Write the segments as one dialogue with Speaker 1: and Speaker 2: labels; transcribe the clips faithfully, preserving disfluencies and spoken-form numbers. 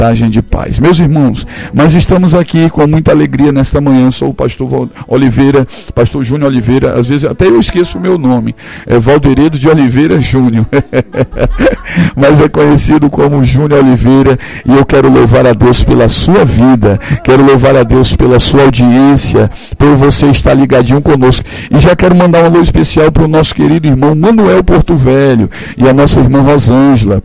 Speaker 1: mensagem de paz. Meus irmãos, mas estamos aqui com muita alegria nesta manhã. Sou o pastor Oliveira, pastor Júnior Oliveira, às vezes até eu esqueço o meu nome, é Valderedo de Oliveira Júnior, mas é conhecido como Júnior Oliveira, e eu quero louvar a Deus pela sua vida, quero louvar a Deus pela sua audiência, por você estar ligadinho conosco, e já quero mandar um alô especial para o nosso querido irmão Manuel Porto Velho e a nossa irmã Rosângela,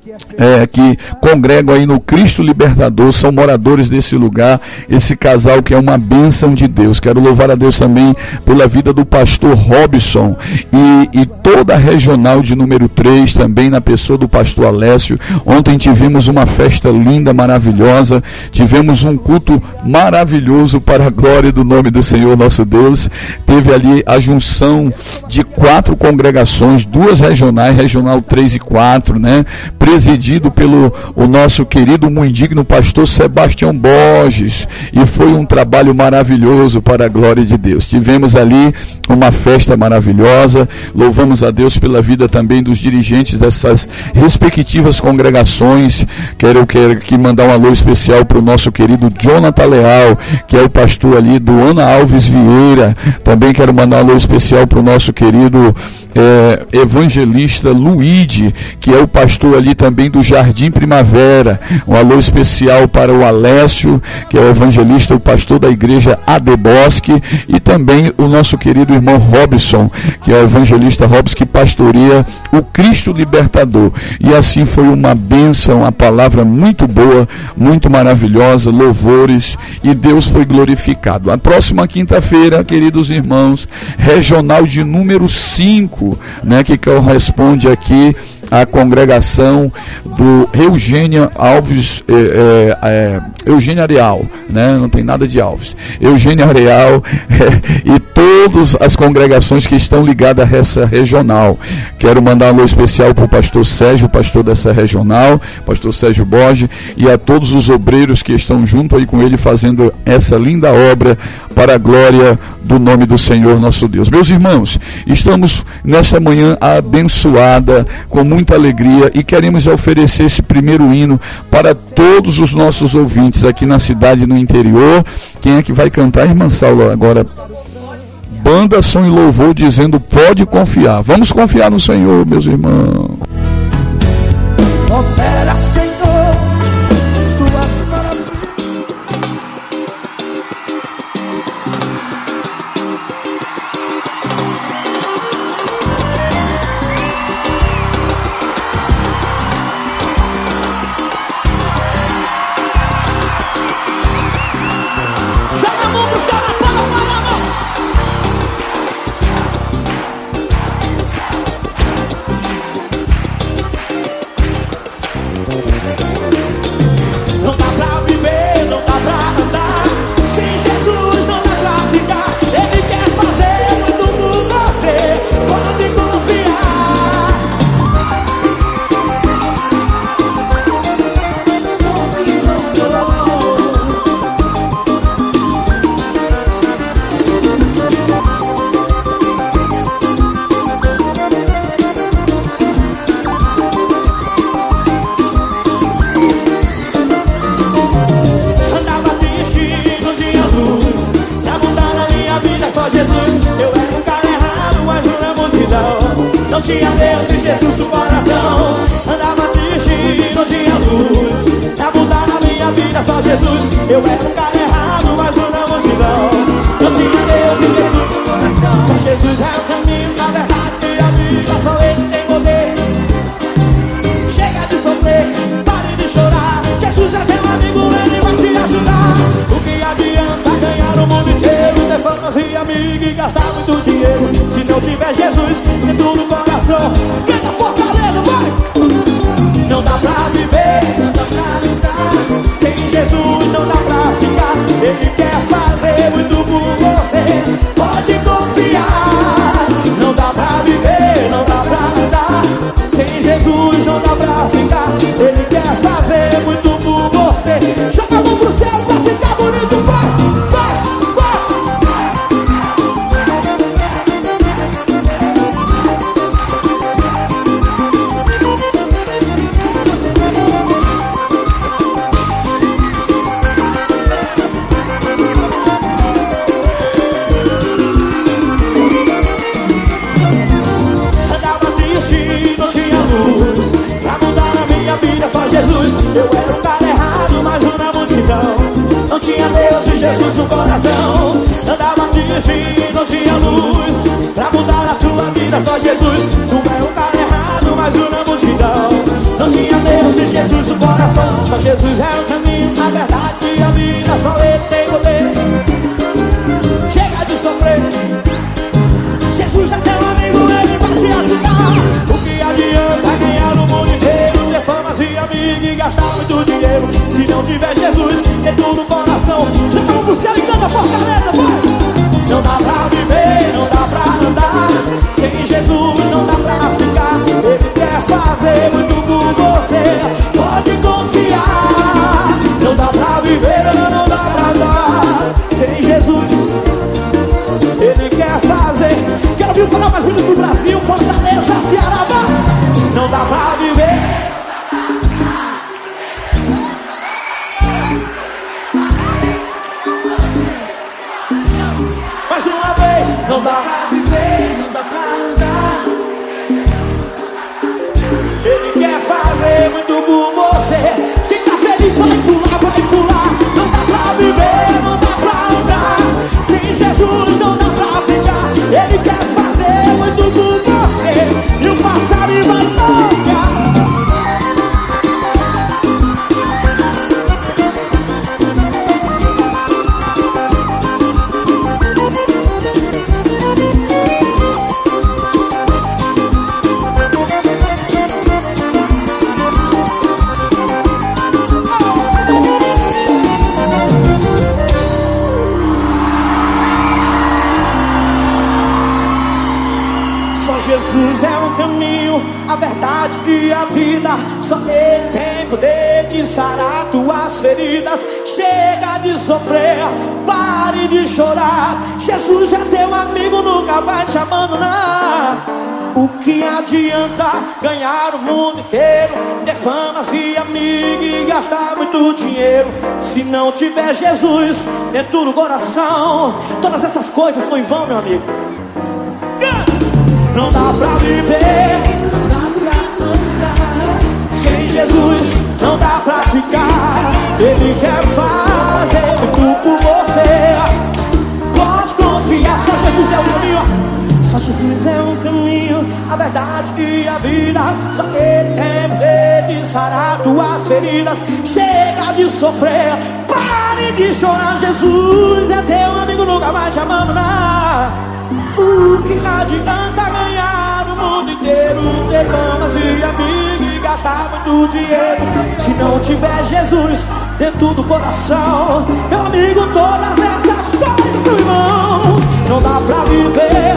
Speaker 1: É, que congregam aí no Cristo Libertador, são moradores desse lugar, esse casal que é uma bênção de Deus. Quero louvar a Deus também pela vida do pastor Robson e, e toda a regional de número três, também na pessoa do pastor Alessio. Ontem tivemos uma festa linda, maravilhosa, tivemos um culto maravilhoso para a glória do nome do Senhor nosso Deus. Teve ali a junção de quatro congregações, duas regionais, regional três e quatro, né? Presidido pelo o nosso querido, muito digno pastor Sebastião Borges, e foi um trabalho maravilhoso para a glória de Deus. Tivemos ali uma festa maravilhosa, louvamos a Deus pela vida também dos dirigentes dessas respectivas congregações. Quero, quero aqui mandar um alô especial para o nosso querido Jonathan Leal, que é o pastor ali do Ana Alves Vieira. Também quero mandar um alô especial para o nosso querido é, evangelista Luíde, que é o pastor ali também do Jardim Primavera. Um alô especial para o Alessio, que é o evangelista, o pastor da igreja Adebosque, e também o nosso querido irmão Robson, que é o evangelista Robson, que pastoreia o Cristo Libertador. E assim foi uma bênção, uma palavra muito boa, muito maravilhosa, louvores, e Deus foi glorificado. A próxima quinta-feira, queridos irmãos, regional de número cinco, né, que corresponde aqui a congregação do Eugênia Alves, é, é, é, Eugênia Areal, né? Não tem nada de Alves, Eugênia Areal, é, e todas as congregações que estão ligadas a essa regional. Quero mandar um alô especial para o pastor Sérgio, pastor dessa regional, pastor Sérgio Borges, e a todos os obreiros que estão junto aí com ele fazendo essa linda obra para a glória do nome do Senhor nosso Deus. Meus irmãos, estamos nessa manhã abençoada, com muita alegria, e queremos oferecer esse primeiro hino para todos os nossos ouvintes aqui na cidade e no interior. Quem é que vai cantar, irmã Saulo, agora? Banda, som e louvor, dizendo: pode confiar. Vamos confiar no Senhor, meus irmãos.
Speaker 2: Opera, Senhor, suas maravilhas. Joga a mão pro céu, na palma da mão. Não dá pra viver, não dá pra andar sem Jesus, não dá pra ficar. Ele quer fazer muito por você, pode confiar. Andava triste, não tinha luz, pra mudar na minha vida só Jesus. Eu era um cara errado, mas na multidão não tinha Deus e Jesus no coração. Andava triste, não tinha luz, pra mudar na minha vida só Jesus. Eu era um cara errado, mas na multidão não tinha Deus e Jesus no coração. Só Jesus é o caminho, na verdade e a vida, só Ele tem poder. Chega de sofrer, pare de chorar, Jesus é teu amigo, Ele vai te ajudar. O que adianta ganhar o mundo inteiro, ter fãs e amigos e gastar muito dinheiro, se não tiver Jesus dentro do coração? Canta Fortaleza, vai! Não dá pra viver, não dá pra lutar sem Jesus, não dá pra ficar. Ele quer fazer muito por você, pode confiar. Não dá pra viver, não dá pra andar sem Jesus, não dá pra ficar. Ele quer fazer muito por você. Joga a mão pro céu pra ficar bonito, vai, vai, vai. Jesus no coração. Andava triste, não tinha luz pra mudar a tua vida, só Jesus. Tu é o cara errado, mas uma multidão. Não tinha Deus e Jesus no coração. Só Jesus é o caminho, a verdade e a vida, só Ele tem poder. Chega de sofrer, Jesus é teu amigo, Ele vai te ajudar. O que adianta ganhar no mundo inteiro, ter famas e amigos e gastar muito dinheiro, se não tiver Jesus dentro do coração? Chama pro céu e canta Fortaleza, vai! Não dá pra viver, não dá pra andar sem Jesus, não dá pra ficar. Ele quer fazer muito por você, pode confiar. Não dá pra viver, não, não dá pra andar sem Jesus. Ele quer fazer. Quero ouvir o canal mais bonito do Brasil, Fortaleza, Ceará, vai! Não dá pra viver. Mais uma vez, não dá pra viver, não dá pra andar. Ele quer fazer muito por você. Quem tá feliz vai pular, vai pular. Não dá pra viver, não dá pra andar sem Jesus, não dá pra ficar. Ele quer fazer muito por você, e o passarinho vai tocar. Jesus é o caminho, a verdade e a vida. Só Ele tem poder de sarar tuas feridas. Chega de sofrer, pare de chorar. Jesus é teu amigo, nunca vai te abandonar. O que adianta ganhar o mundo inteiro, ter famas e amigos e gastar muito dinheiro, se não tiver Jesus dentro do coração? Todas essas coisas são em vão, meu amigo. Não dá pra viver, não dá pra andar sem Jesus, não dá pra ficar. Ele quer fazer tudo por você, pode confiar. Só Jesus é o caminho, só Jesus é o caminho, a verdade e a vida. Só Ele tem poder de sarar tuas feridas. Chega de sofrer, pare de chorar. Jesus é teu amigo, nunca vai te abandonar. O que adianta ganhar o mundo inteiro, ter famas e amigos e gastar muito dinheiro, se não tiver Jesus dentro do coração? Meu amigo, todas essas coisas são irmão. Não dá pra viver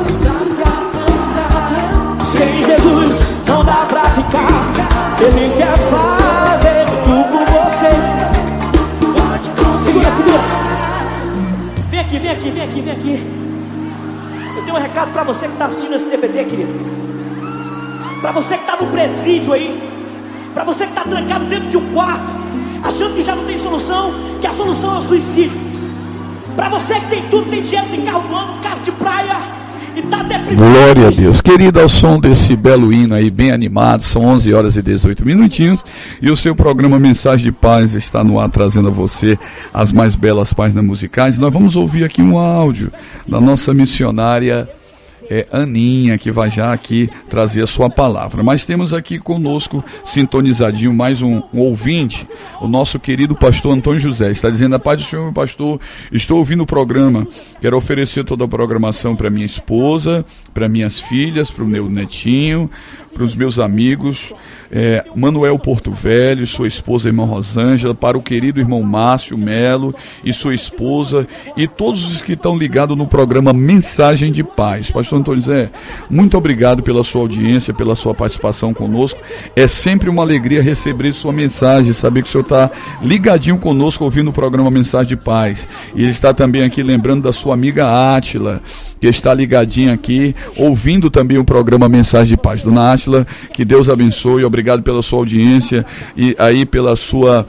Speaker 2: sem Jesus, não dá pra ficar. Ele quer fazer tudo por você. Segura, segura. Vem aqui, vem aqui, vem aqui, vem aqui. Eu tenho um recado pra você que tá assistindo esse D V D, querido. Pra você que tá no presídio aí, pra você que tá trancado dentro de um quarto, achando que já não tem solução, que a solução é o suicídio. Pra você que tem tudo, tem dinheiro, tem carro do ano, casa de praia e tá deprimido.
Speaker 1: Glória a Deus. Querido, ao som desse belo hino aí, bem animado, são onze horas e dezoito minutinhos, e o seu programa Mensagem de Paz está no ar, trazendo a você as mais belas páginas musicais. Nós vamos ouvir aqui um áudio da nossa missionária é, Aninha, que vai já aqui trazer a sua palavra. Mas temos aqui conosco, sintonizadinho, mais um, um ouvinte, o nosso querido pastor Antônio José. Está dizendo: a paz do Senhor, meu pastor, estou ouvindo o programa, quero oferecer toda a programação para minha esposa, para minhas filhas, para o meu netinho, para os meus amigos, é, Manuel Porto Velho, sua esposa, irmã Rosângela, para o querido irmão Márcio Melo e sua esposa, e todos os que estão ligados no programa Mensagem de Paz. Pastor Antônio Zé, muito obrigado pela sua audiência, pela sua participação conosco. É sempre uma alegria receber sua mensagem, saber que o senhor está ligadinho conosco, ouvindo o programa Mensagem de Paz. E ele está também aqui lembrando da sua amiga Átila, que está ligadinha aqui, ouvindo também o programa Mensagem de Paz. Dona Átila, que Deus abençoe, obrigado pela sua audiência e aí pela sua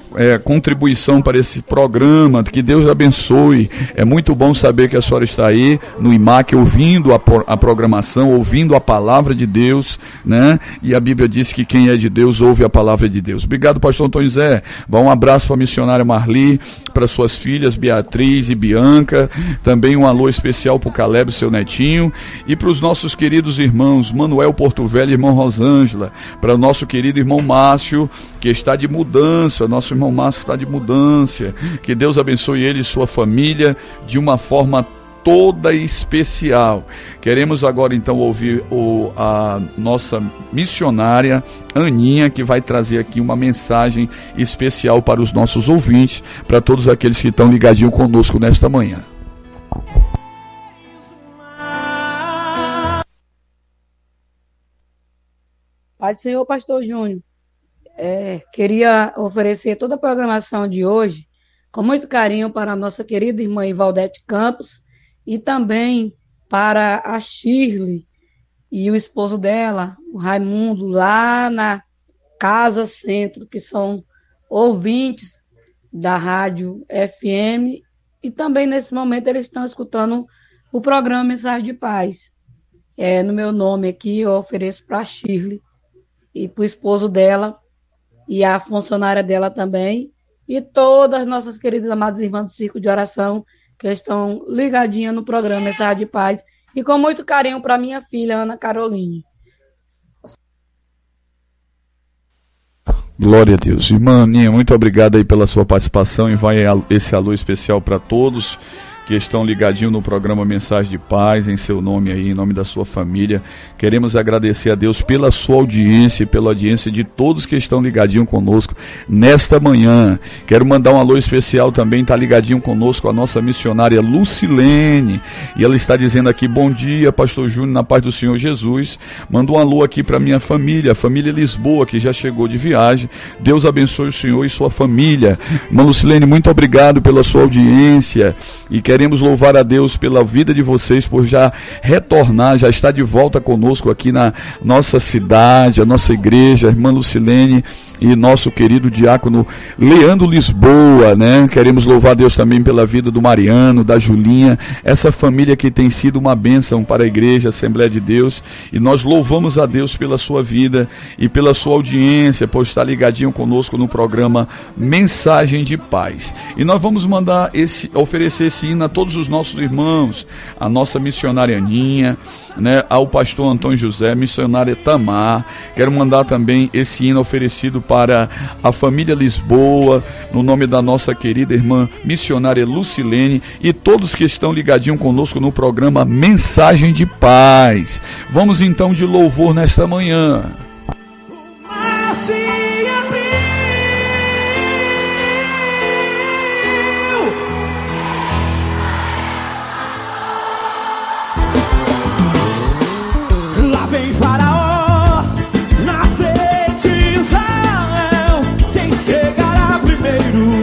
Speaker 1: é, contribuição para esse programa. Que Deus abençoe. É muito bom saber que a senhora está aí no I M A C ouvindo a, a programação, ouvindo a palavra de Deus, né? E a Bíblia diz que quem é de Deus ouve a palavra de Deus. Obrigado, pastor Antônio Zé. Vá um abraço para a missionária Marli, para suas filhas Beatriz e Bianca, também um alô especial para o Caleb, seu netinho, e para os nossos queridos irmãos Manuel Porto Velho e irmão Rosângela, para o nosso querido irmão Márcio, que está de mudança. Nosso irmão Márcio está de mudança. Que Deus abençoe ele e sua família de uma forma toda especial. Queremos agora então ouvir o, a nossa missionária Aninha, que vai trazer aqui uma mensagem especial para os nossos ouvintes, para todos aqueles que estão ligadinhos conosco nesta manhã.
Speaker 3: Pai do Senhor, pastor Júnior, é, queria oferecer toda a programação de hoje com muito carinho para a nossa querida irmã Ivaldete Campos e também para a Shirley e o esposo dela, o Raimundo, lá na Casa Centro, que são ouvintes da rádio F M, e também nesse momento eles estão escutando o programa Mensagem de Paz. É, no meu nome aqui eu ofereço para a Shirley e para o esposo dela e a funcionária dela também, e todas as nossas queridas amadas irmãs do Círculo de Oração que estão ligadinhas no programa Mensagem de Paz, e com muito carinho para minha filha Ana Caroline.
Speaker 1: Glória a Deus. Irmã Aninha, muito obrigado aí pela sua participação, e vai esse alô especial para todos que estão ligadinhos no programa Mensagem de Paz, em seu nome aí, em nome da sua família. Queremos agradecer a Deus pela sua audiência e pela audiência de todos que estão ligadinhos conosco nesta manhã. Quero mandar um alô especial também, está ligadinho conosco a nossa missionária Lucilene, e ela está dizendo aqui: bom dia, pastor Júnior, na paz do Senhor Jesus. Mandou um alô aqui para minha família, a família Lisboa, que já chegou de viagem. Deus abençoe o senhor e sua família. Irmã Lucilene, muito obrigado pela sua audiência, e quero Queremos louvar a Deus pela vida de vocês, por já retornar, já estar de volta conosco aqui na nossa cidade, a nossa igreja, a irmã Lucilene e nosso querido diácono Leandro Lisboa, né? Queremos louvar a Deus também pela vida do Mariano, da Julinha, essa família que tem sido uma bênção para a igreja, a Assembleia de Deus, e nós louvamos a Deus pela sua vida e pela sua audiência, por estar ligadinho conosco no programa Mensagem de Paz. E nós vamos mandar esse, oferecer esse hino a todos os nossos irmãos, a nossa missionária Aninha, né, ao pastor Antônio José, missionária Tamar. Quero mandar também esse hino oferecido para a família Lisboa, no nome da nossa querida irmã missionária Lucilene, e todos que estão ligadinhos conosco no programa Mensagem de Paz. Vamos então de louvor nesta manhã.
Speaker 2: Vem Faraó, na frente Israel, quem chegará primeiro?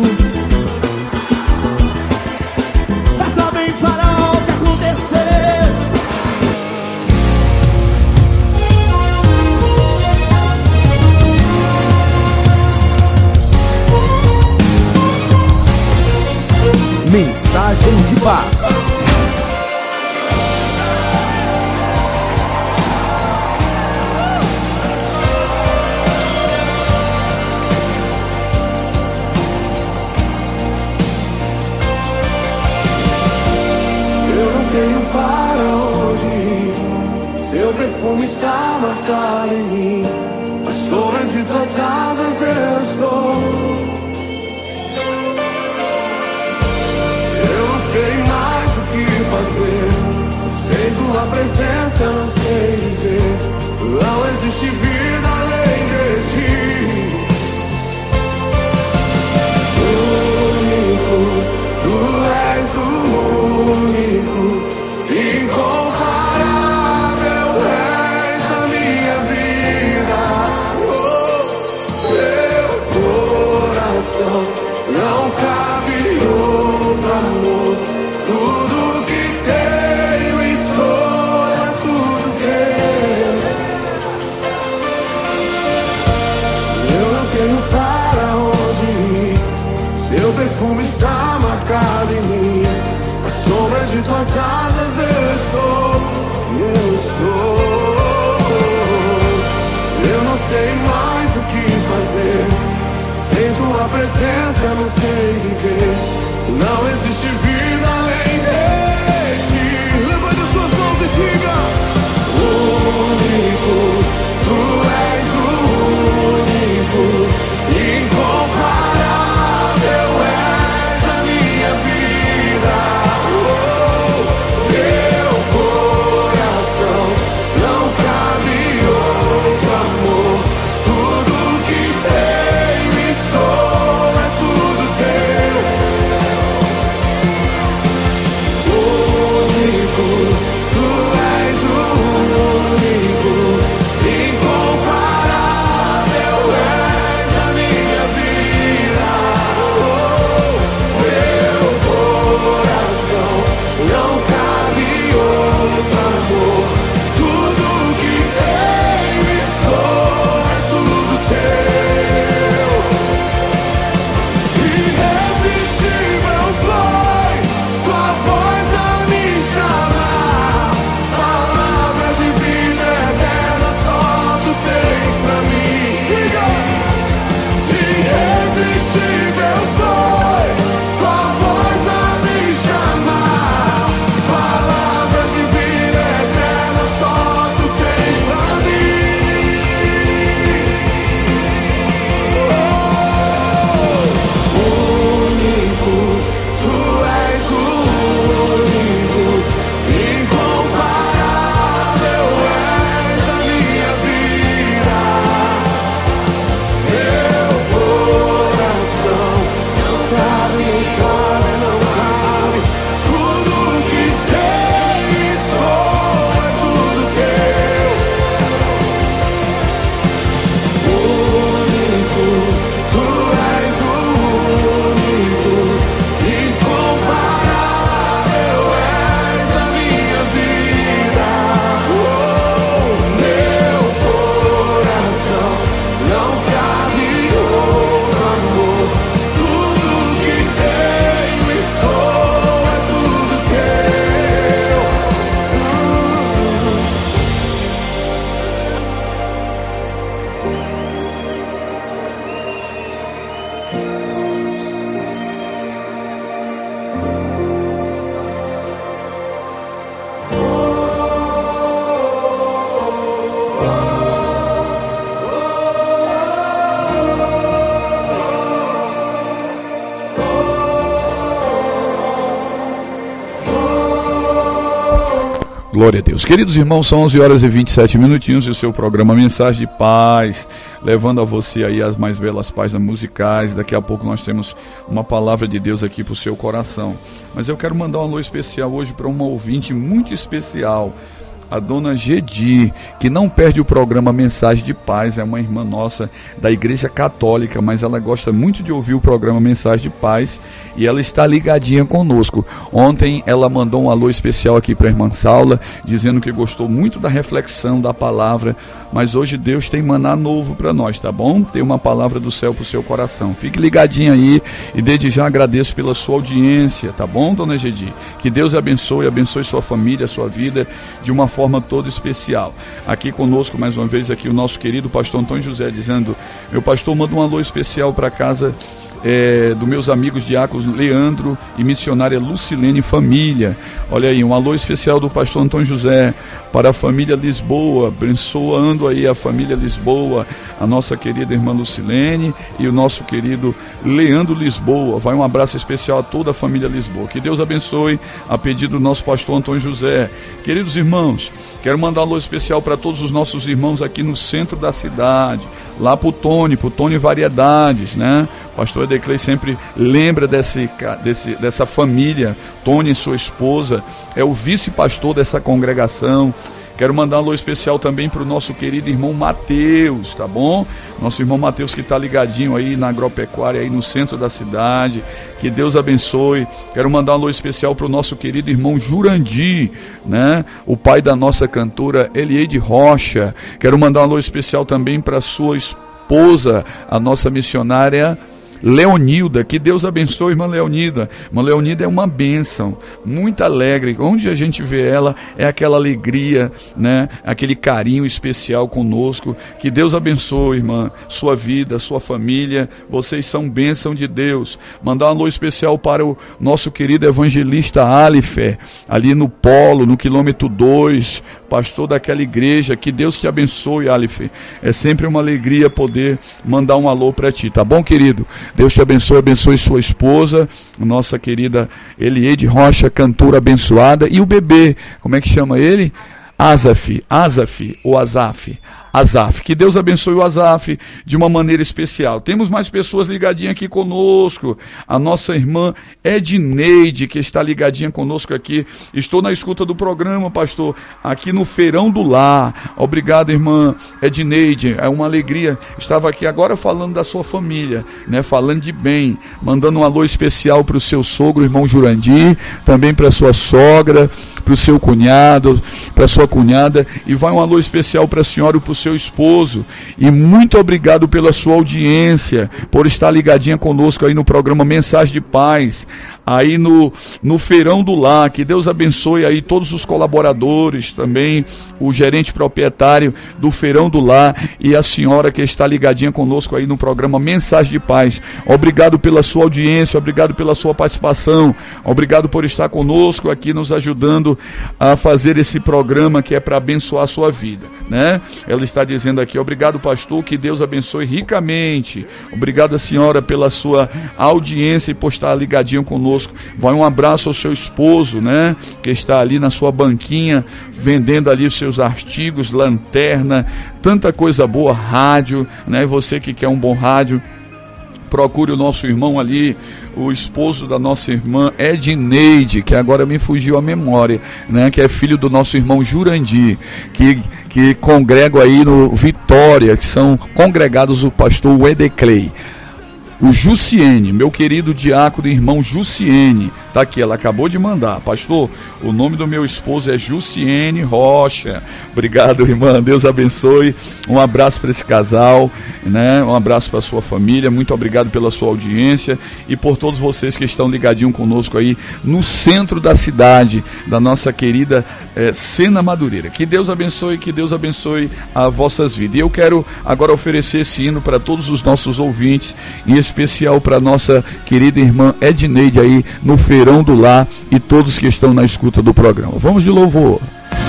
Speaker 2: Peça bem Faraó, o que aconteceu?
Speaker 4: Mensagem de Paz.
Speaker 5: Como está marcado em mim, mas sob de tuas asas eu estou. Eu não sei mais o que fazer, sem tua presença eu não sei viver. Não existe vida além de ti. Único, tu és o único, incomparável. Não cabe outro amor. Tudo que tenho e sou é tudo teu. Eu não tenho para onde ir, perfume está marcado em mim. A sombra de tuas asas eu estou, eu estou. Eu não sei mais o que fazer, sem tua presença não sei viver. Não existe vida além de ti. Levante as suas mãos e diga: único, tu és o único, incomparável és a minha vida. Oh, meu coração não cabe outro amor. Tudo que tenho e sou é tudo teu. Único, tu és o único, incomparável és a minha vida. Oh, meu coração não cabe outro amor. Tudo que tenho e sou é tudo teu. Irresistível foi tua voz a me chamar. Palavras de vida eterna só tu tens pra mim. Diga! Irresistível foi tua voz a me chamar. Palavras de vida eterna só tu tens pra mim. Oh, único, tu és o único, incomparável és a minha vida. Meu coração não cabe, cabe, não cabe. Tudo que tenho e sou é tudo teu. Único, tu és o único, incomparável és a minha vida. Oh, meu coração não cabe outro amor. Tudo que tenho e sou é tudo teu.
Speaker 1: Glória a Deus. Queridos irmãos, são onze horas e vinte e sete minutinhos e o seu programa Mensagem de Paz, levando a você aí as mais belas páginas musicais. Daqui a pouco nós temos uma palavra de Deus aqui para o seu coração. Mas eu quero mandar um alô especial hoje para uma ouvinte muito especial, a dona Gedi, que não perde o programa Mensagem de Paz. É uma irmã nossa da Igreja Católica, mas ela gosta muito de ouvir o programa Mensagem de Paz e ela está ligadinha conosco. Ontem ela mandou um alô especial aqui para a irmã Saula, dizendo que gostou muito da reflexão da palavra, mas hoje Deus tem maná novo para nós, tá bom? Tem uma palavra do céu para o seu coração. Fique ligadinho aí e desde já agradeço pela sua audiência, tá bom, dona Gedi? Que Deus abençoe, abençoe sua família, sua vida de uma forma toda especial. Aqui conosco mais uma vez aqui o nosso querido pastor Antônio José, dizendo: meu pastor, manda um alô especial para casa é, dos meus amigos diáconos Leandro e missionária Lucilene família. Olha aí, um alô especial do pastor Antônio José para a família Lisboa, abençoando aí a família Lisboa, a nossa querida irmã Lucilene e o nosso querido Leandro Lisboa. Vai um abraço especial a toda a família Lisboa. Que Deus abençoe, a pedido do nosso pastor Antônio José. Queridos irmãos, quero mandar um alô especial para todos os nossos irmãos aqui no centro da cidade, lá para o Tony, para o Tony Variedades, né? O pastor Edeclei sempre lembra desse, desse, dessa família. Tony e sua esposa é o vice-pastor dessa congregação. Quero mandar um alô especial também para o nosso querido irmão Mateus, tá bom? Nosso irmão Mateus que está ligadinho aí na agropecuária, aí no centro da cidade. Que Deus abençoe. Quero mandar um alô especial para o nosso querido irmão Jurandir, né? O pai da nossa cantora Elieide Rocha. Quero mandar um alô especial também para a sua esposa, a nossa missionária Leonilda, que Deus abençoe, irmã Leonilda. Irmã Leonilda é uma bênção, muito alegre. Onde a gente vê ela, é aquela alegria, né? Aquele carinho especial conosco. Que Deus abençoe, irmã, sua vida, sua família. Vocês são bênção de Deus. Mandar um alô especial para o nosso querido evangelista Alifer, ali no Polo, no quilômetro dois, pastor daquela igreja. Que Deus te abençoe, Alifer. É sempre uma alegria poder mandar um alô para ti, tá bom, querido? Deus te abençoe, abençoe sua esposa, nossa querida Elieide Rocha, cantora abençoada, e o bebê, como é que chama ele? Azaf, Azaf ou Azaf, Azaf, que Deus abençoe o Azaf de uma maneira especial. Temos mais pessoas ligadinhas aqui conosco, a nossa irmã Edneide, que está ligadinha conosco aqui. Estou na escuta do programa, pastor, aqui no Feirão do Lar. Obrigado, irmã Edneide, é uma alegria. Estava aqui agora falando da sua família, né? Falando de bem, mandando um alô especial para o seu sogro, irmão Jurandir, também para a sua sogra, para o seu cunhado, para a sua cunhada, e vai um alô especial para a senhora e para o seu esposo. E muito obrigado pela sua audiência, por estar ligadinha conosco aí no programa Mensagem de Paz, aí no, no Feirão do Lar. Que Deus abençoe aí todos os colaboradores, também o gerente proprietário do Feirão do Lar e a senhora que está ligadinha conosco aí no programa Mensagem de Paz. Obrigado pela sua audiência, obrigado pela sua participação, obrigado por estar conosco aqui, nos ajudando a fazer esse programa que é para abençoar a sua vida, né? Ela está dizendo aqui: obrigado, pastor, que Deus abençoe ricamente. Obrigado, a senhora, pela sua audiência e por estar ligadinho conosco. Vai um abraço ao seu esposo, né? Que está ali na sua banquinha, vendendo ali os seus artigos, lanterna, tanta coisa boa, rádio, né? Você que quer um bom rádio, procure o nosso irmão ali, o esposo da nossa irmã Edneide, que agora me fugiu a memória, né? Que é filho do nosso irmão Jurandir, que, que congrega aí no Vitória, que são congregados o pastor Wedeclay. O Jussiene, meu querido diácono e irmão Jussiene, tá aqui, ela acabou de mandar: pastor, o nome do meu esposo é Jussiene Rocha. Obrigado, irmã, Deus abençoe. Um abraço para esse casal, né? Um abraço para sua família. Muito obrigado pela sua audiência e por todos vocês que estão ligadinhos conosco aí no centro da cidade, da nossa querida é, Sena Madureira. Que Deus abençoe, que Deus abençoe as vossas vidas. E eu quero agora oferecer esse hino para todos os nossos ouvintes, em especial para nossa querida irmã Edneide aí no Feirão do Lar e todos que estão na escuta do programa. Vamos de louvor.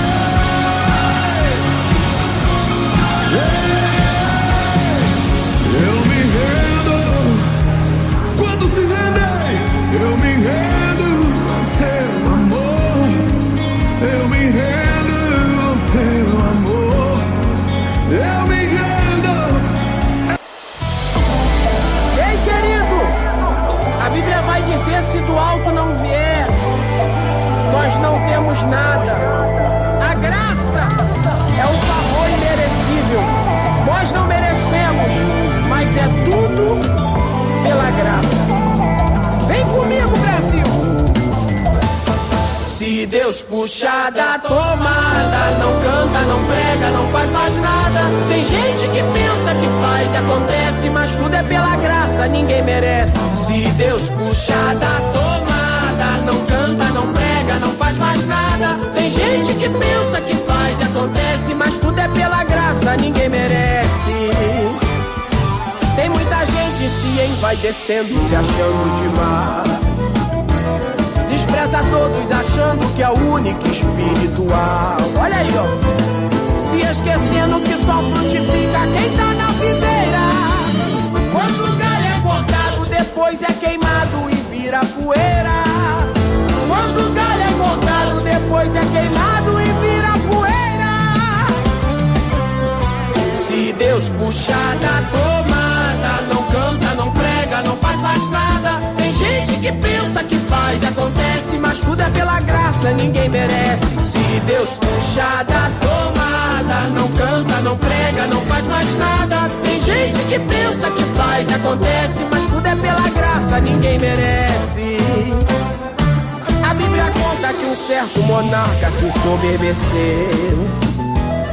Speaker 4: Nada. A graça é um favor imerecível. Nós não merecemos, mas é tudo pela graça. Vem comigo, Brasil. Se Deus puxar da tomada, não canta, não prega, não faz mais nada. Tem gente que pensa que faz e acontece, mas tudo é pela graça, ninguém merece. Se Deus puxar da tomada, não canta, não prega, não faz mais nada. Tem gente que pensa que faz e acontece, mas tudo é pela graça, ninguém merece. Tem muita gente se envaidecendo, se achando demais. Despreza todos achando que é o único espiritual. Olha aí, ó. Se esquecendo que só frutifica quem tá na videira. Quando o galho é cortado, depois é queimado e vira poeira. Quando o galho é cortado, depois é queimado e vira poeira. Se Deus puxar da tomada, não canta, não prega, não faz mais nada. Tem gente que pensa que faz, acontece, mas tudo é pela graça, ninguém merece. Se Deus puxar da tomada, não canta, não prega, não faz mais nada. Tem gente que pensa que faz, acontece, mas tudo é pela graça, ninguém merece. A Bíblia conta que um certo monarca se ensoberbeceu,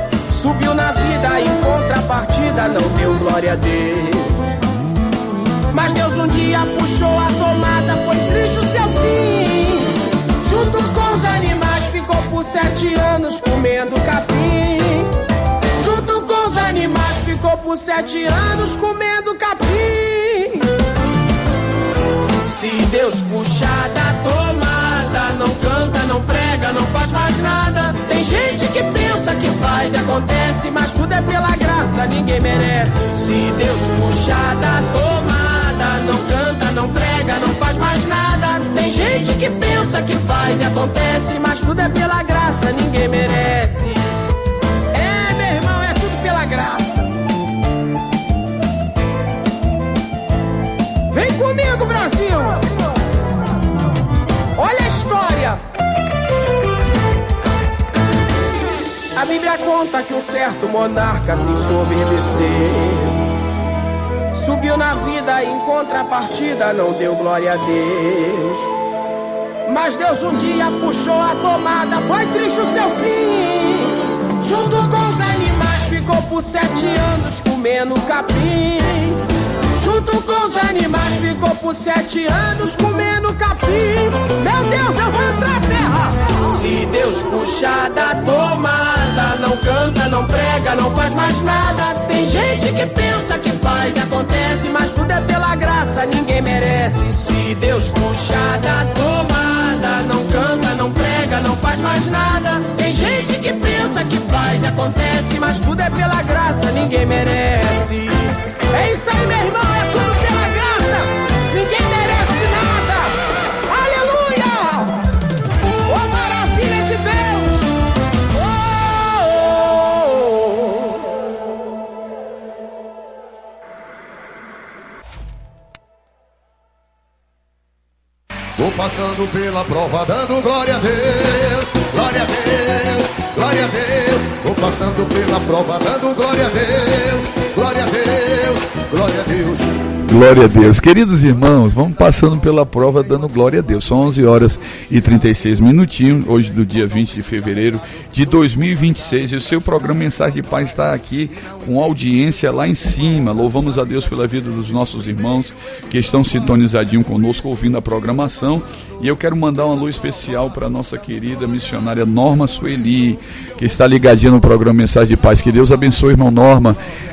Speaker 4: subiu na vida, em contrapartida não deu glória a Deus. Mas Deus um dia puxou a tomada, foi triste o seu fim. Junto com os animais ficou por sete anos comendo capim. Junto com os animais ficou por sete anos comendo capim. Se Deus puxar da tomada, não canta, não prega, não faz mais nada. Tem gente que pensa que faz e acontece, mas tudo é pela graça, ninguém merece. Se Deus puxar da tomada, não canta, não prega, não faz mais nada. Tem gente que pensa que faz e acontece, mas tudo é pela graça, ninguém merece. É, meu irmão, é tudo pela graça. Vem comigo, Brasil. Olha a história. A Bíblia conta que um certo monarca se ensoberbeceu. Subiu na vida e em contrapartida não deu glória a Deus. Mas Deus um dia puxou a tomada, foi triste o seu fim. Junto com os animais ficou por sete anos comendo capim. Junto com os animais ficou por sete anos comendo capim. Meu Deus, eu vou entrar na terra. Se Deus puxar da tomada, não canta, não prega, não faz mais nada. Tem gente que pensa que faz e acontece, mas tudo é pela graça, ninguém merece. Se Deus puxar da tomada, não canta, não prega, não faz mais nada. Tem gente que pensa que faz e acontece, mas tudo é pela graça, ninguém merece. É isso aí, meu irmão, é tudo pela graça, ninguém merece nada. Aleluia! Oh, maravilha de Deus! Oh,
Speaker 6: oh. Vou passando pela prova, dando glória a Deus, glória a Deus, glória a Deus. Vou passando pela prova, dando glória a Deus, glória a Deus, glória a Deus.
Speaker 1: Glória a Deus. Queridos irmãos, vamos passando pela prova dando glória a Deus. São onze horas e trinta e seis minutinhos, hoje do dia vinte de fevereiro de dois mil e vinte e seis. E o seu programa Mensagem de Paz está aqui com audiência lá em cima. Louvamos a Deus pela vida dos nossos irmãos que estão sintonizadinhos conosco, ouvindo a programação. E eu quero mandar um alô especial para a nossa querida missionária Norma Sueli, que está ligadinha no programa Mensagem de Paz. Que Deus abençoe, irmão Norma.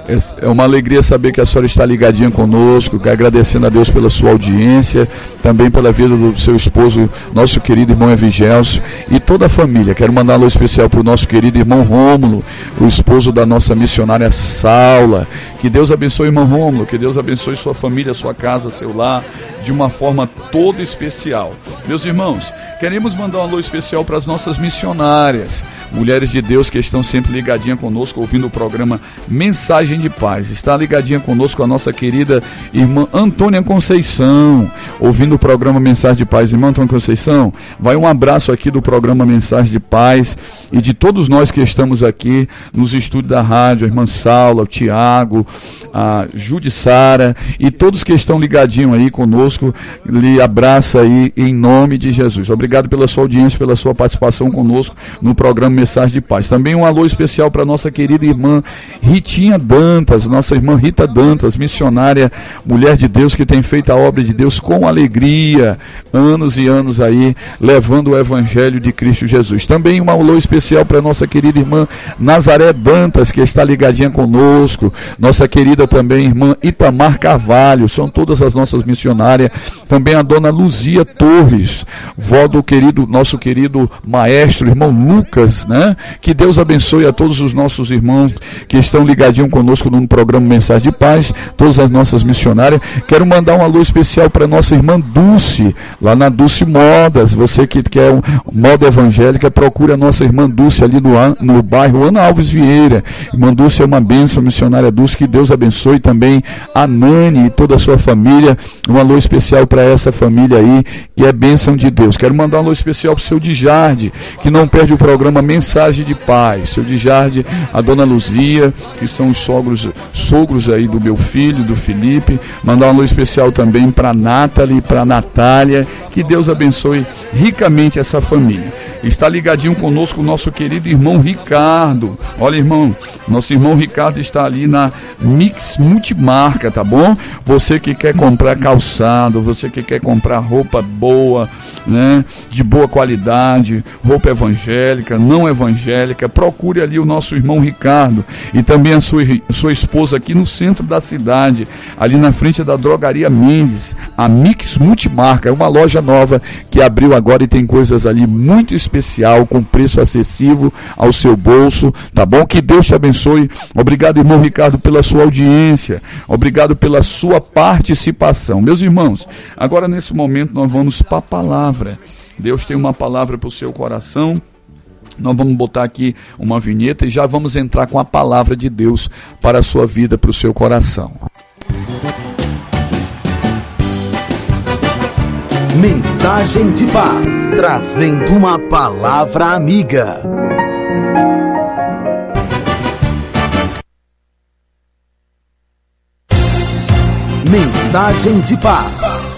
Speaker 1: É uma alegria saber que a senhora está ligadinha conosco, agradecendo a Deus pela sua audiência, também pela vida do seu esposo, nosso querido irmão Evigelcio, e toda a família. Quero mandar um alô especial para o nosso querido irmão Rômulo, o esposo da nossa missionária Saula. Que Deus abençoe, irmão Rômulo, que Deus abençoe sua família, sua casa, seu lar, de uma forma toda especial. Meus irmãos, queremos mandar um alô especial para as nossas missionárias, mulheres de Deus que estão sempre ligadinha conosco, ouvindo o programa Mensagem de Paz. Está ligadinha conosco a nossa querida irmã Antônia Conceição, ouvindo o programa Mensagem de Paz. Irmã Antônia Conceição, vai um abraço aqui do programa Mensagem de Paz e de todos nós que estamos aqui nos estúdios da rádio, a irmã Saula, o Tiago, a Judissara e todos que estão ligadinhos aí conosco. Lhe abraça aí em nome de Jesus. Obrigado pela sua audiência, pela sua participação conosco no programa Mensagem de Paz. Também um alô especial para nossa querida irmã Ritinha Dantas, nossa irmã Rita Dantas, missionária, mulher de Deus que tem feito a obra de Deus com alegria, anos e anos aí, levando o Evangelho de Cristo Jesus. Também um alô especial para nossa querida irmã Nazaré Dantas, que está ligadinha conosco, nossa querida também irmã Itamar Carvalho, são todas as nossas missionárias. Também a dona Luzia Torres, vó do querido, nosso querido maestro, irmão Lucas, né? Que Deus abençoe a todos os nossos irmãos que estão ligadinhos conosco no programa Mensagem de Paz, todas as nossas missionárias. Quero mandar um alô especial para nossa irmã Dulce, lá na Dulce Modas. Você que quer um moda evangélica, procure a nossa irmã Dulce ali no, no bairro Ana Alves Vieira. Irmã Dulce é uma bênção, missionária Dulce, que Deus abençoe também a Nani e toda a sua família. Um alô especial para essa família aí, que é bênção de Deus. Quero mandar um alô especial para o seu Dijarde, que não perde o programa Mensagem de Paz. Seu Dijarde, a dona Luzia, que são os sogros, sogros aí do meu filho, do Felipe. Mandar um alô especial também para a Nathalie, para a Natália. Que Deus abençoe ricamente essa família. Está ligadinho conosco o nosso querido irmão Ricardo. Olha, irmão, nosso irmão Ricardo está ali na Mix Multimarca, tá bom? Você que quer comprar calçado, você que quer comprar roupa boa, né, de boa qualidade, roupa evangélica, não evangélica, procure ali o nosso irmão Ricardo e também a sua, sua esposa aqui no centro da cidade, ali na frente da Drogaria Mendes, a Mix Multimarca, é uma loja nova que abriu agora e tem coisas ali muito especial, com preço acessível ao seu bolso, tá bom? Que Deus te abençoe. Obrigado, irmão Ricardo, pela sua audiência, obrigado pela sua participação. Meus irmãos, agora nesse momento nós vamos para a palavra. Deus tem uma palavra para o seu coração. Nós vamos botar aqui uma vinheta e já vamos entrar com a palavra de Deus para a sua vida, para o seu coração.
Speaker 7: Mensagem de paz, trazendo uma palavra amiga. Mensagem de paz.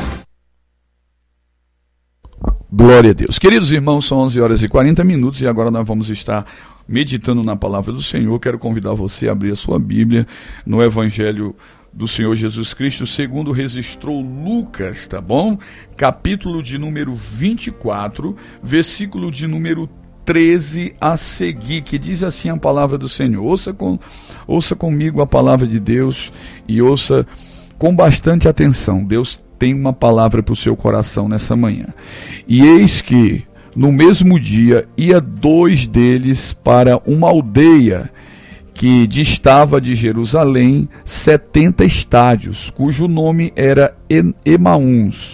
Speaker 1: Glória a Deus. Queridos irmãos, são onze horas e quarenta minutos e agora nós vamos estar meditando na palavra do Senhor. Quero convidar você a abrir a sua Bíblia no Evangelho do Senhor Jesus Cristo, segundo registrou Lucas, tá bom? Capítulo de número vinte e quatro, versículo de número treze a seguir, que diz assim a palavra do Senhor. Ouça, com, ouça comigo a palavra de Deus e ouça com bastante atenção. Deus tem uma palavra para o seu coração nessa manhã. E eis que, no mesmo dia, ia dois deles para uma aldeia que distava de Jerusalém setenta estádios, cujo nome era Emaús,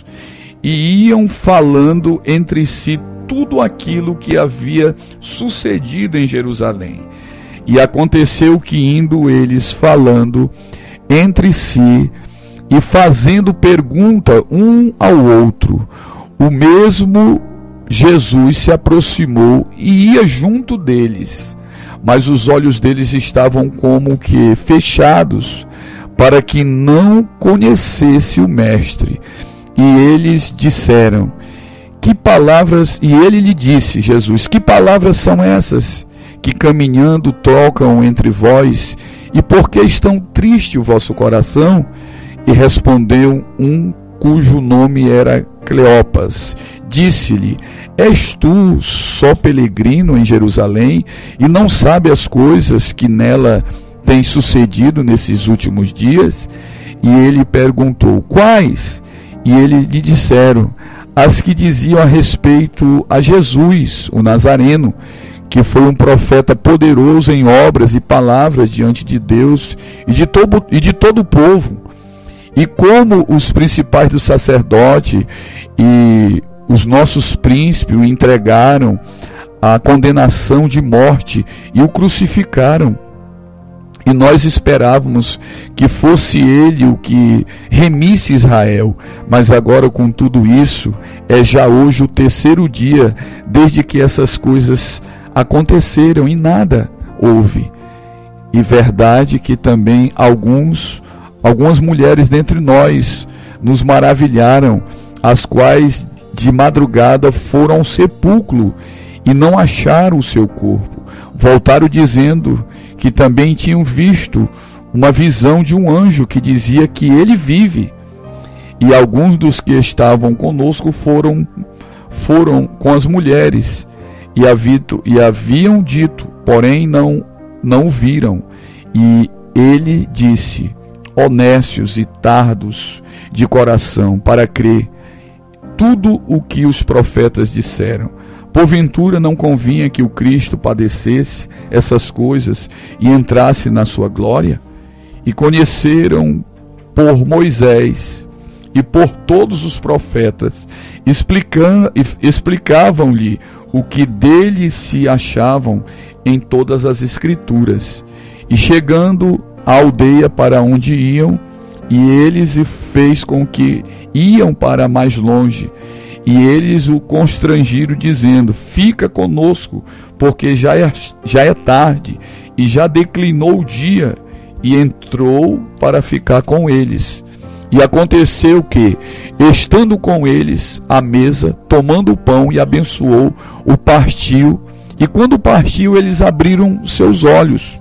Speaker 1: e iam falando entre si tudo aquilo que havia sucedido em Jerusalém. E aconteceu que, indo eles falando entre si e fazendo pergunta um ao outro, o mesmo Jesus se aproximou e ia junto deles, mas os olhos deles estavam como que fechados, para que não conhecesse o Mestre. E eles disseram, que palavras, e ele lhe disse, Jesus, que palavras são essas, que caminhando trocam entre vós, e por que estão triste o vosso coração? E respondeu um cujo nome era Cleopas, disse-lhe, és tu só peregrino em Jerusalém e não sabe as coisas que nela têm sucedido nesses últimos dias? E ele perguntou, quais? E ele lhe disseram, as que diziam a respeito a Jesus, o Nazareno, que foi um profeta poderoso em obras e palavras diante de Deus e de todo, e de todo o povo. E como os principais do sacerdote e os nossos príncipes o entregaram à condenação de morte e o crucificaram. E nós esperávamos que fosse ele o que remisse Israel. Mas agora, com tudo isso, é já hoje o terceiro dia desde que essas coisas aconteceram e nada houve. E verdade que também alguns Algumas mulheres dentre nós nos maravilharam, as quais de madrugada foram ao sepulcro e não acharam o seu corpo. Voltaram dizendo que também tinham visto uma visão de um anjo que dizia que ele vive. E alguns dos que estavam conosco foram, foram com as mulheres e, havito, e haviam dito, porém não, não o viram. E ele disse, honestos e tardos de coração para crer tudo o que os profetas disseram. Porventura não convinha que o Cristo padecesse essas coisas e entrasse na sua glória? E conheceram por Moisés e por todos os profetas, explicavam-lhe o que dele se achavam em todas as Escrituras. E chegando a aldeia para onde iam, e eles o fez com que iam para mais longe, e eles o constrangiram, dizendo, fica conosco, porque já é, já é tarde, e já declinou o dia, e entrou para ficar com eles. E aconteceu que, estando com eles à mesa, tomando o pão e abençoou, o partiu. E quando partiu, eles abriram seus olhos.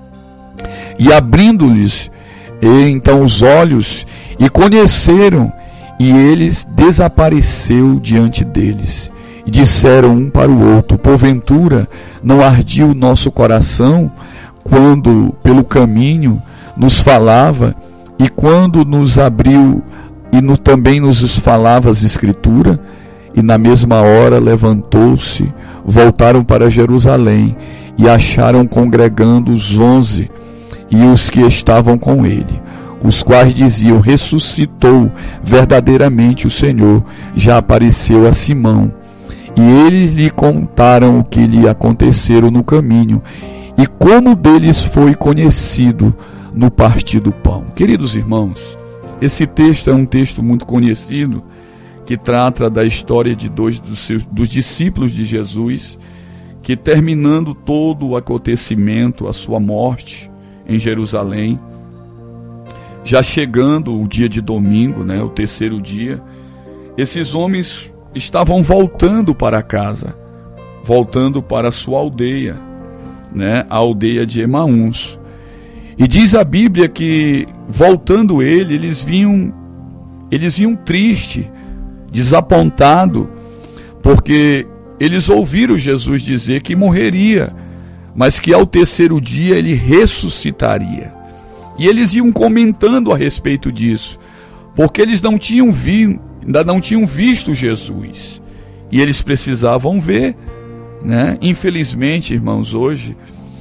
Speaker 1: E abrindo-lhes então os olhos, e conheceram, e eles desapareceu diante deles. E disseram um para o outro: porventura não ardia o nosso coração quando pelo caminho nos falava, e quando nos abriu e no, também nos falava as Escrituras? E na mesma hora levantou-se, voltaram para Jerusalém, e acharam congregando os onze e os que estavam com ele, os quais diziam: ressuscitou verdadeiramente o Senhor, já apareceu a Simão. E eles lhe contaram o que lhe aconteceu no caminho, e como deles foi conhecido no partir do pão. Queridos irmãos, esse texto é um texto muito conhecido, que trata da história de dois dos, seus, dos discípulos de Jesus, que terminando todo o acontecimento, a sua morte em Jerusalém, já chegando o dia de domingo, né, o terceiro dia, esses homens estavam voltando para casa, voltando para a sua aldeia, né, a aldeia de Emaús. E diz a Bíblia que, voltando ele, eles vinham, eles vinham triste, desapontado, porque eles ouviram Jesus dizer que morreria, mas que ao terceiro dia ele ressuscitaria. E eles iam comentando a respeito disso, porque eles não tinham vi, ainda não tinham visto Jesus, e eles precisavam ver, né? Infelizmente, irmãos, hoje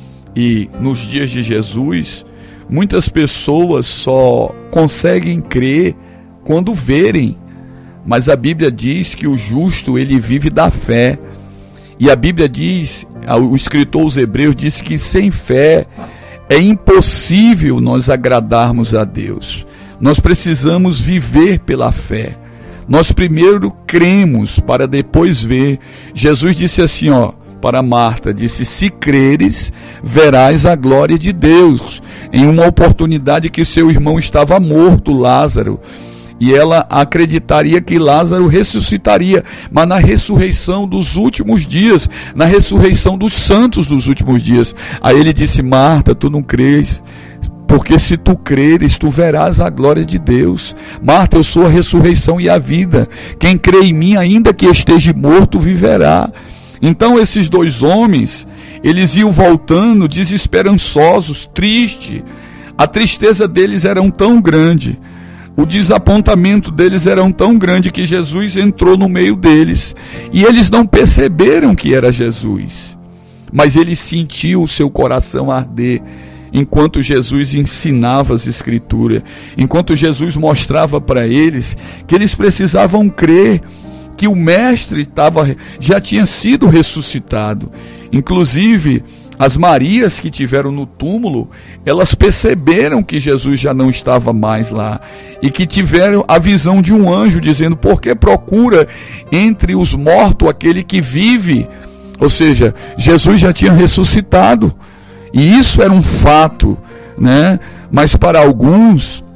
Speaker 1: e nos dias de Jesus, muitas pessoas só conseguem crer quando verem, mas a Bíblia diz que o justo, ele vive da fé. E a Bíblia diz, o escritor aos Hebreus diz que sem fé é impossível nós agradarmos a Deus. Nós precisamos viver pela fé. Nós primeiro cremos para depois ver. Jesus disse assim, ó, para Marta, disse: se creres, verás a glória de Deus. Em uma oportunidade que seu irmão estava morto, Lázaro, e ela acreditaria que Lázaro ressuscitaria, mas na ressurreição dos últimos dias, na ressurreição dos santos dos últimos dias. Aí ele disse: Marta, tu não crês, porque se tu creres, tu verás a glória de Deus. Marta, eu sou a ressurreição e a vida. Quem crê em mim, ainda que esteja morto, viverá. Então esses dois homens, eles iam voltando desesperançosos, tristes. A tristeza deles era tão grande, o desapontamento deles era tão grande, que Jesus entrou no meio deles, e eles não perceberam que era Jesus, mas eles sentiam o seu coração arder, enquanto Jesus ensinava as Escrituras, enquanto Jesus mostrava para eles que eles precisavam crer que o Mestre tava, já tinha sido ressuscitado. Inclusive, as Marias que tiveram no túmulo, elas perceberam que Jesus já não estava mais lá, e que tiveram a visão de um anjo dizendo: por que procura entre os mortos aquele que vive? Ou seja, Jesus já tinha ressuscitado, e isso era um fato, né? Mas para alguns,